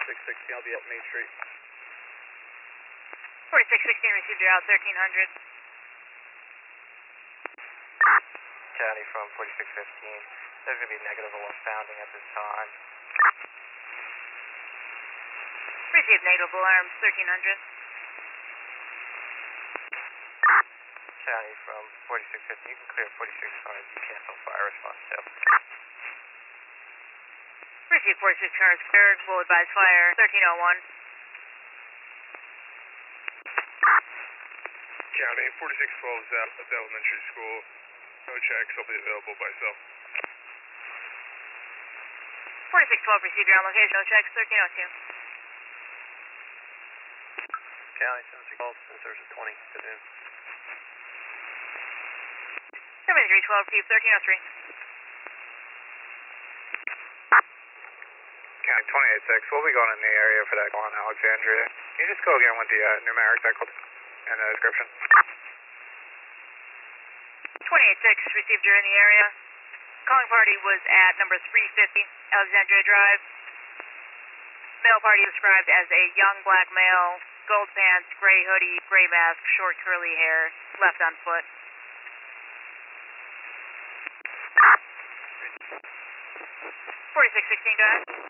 4616, I'll be at Main Street. 4616 received your out 1300. County from 4615. There's going to be negative along founding at this time. Received negative alarms 1300. County from 4615. You can clear 4600. You cancel fire response too. Received 46 cars cleared. Will advise fire 1301. County 4612 is out at the elementary school. No checks. I'll be available by cell. 4612 received your on location. No checks 1302. County 712 since there's a 20. Good noon. 7312 received 1303. County 286, we'll be going in the area for that call on Alexandria. Can you just go again with the numeric that called and the description? 286 received you're in the area. Calling party was at number 350 Alexandria Drive. Male party described as a young black male, gold pants, gray hoodie, gray mask, short curly hair, left on foot. 4616, go ahead.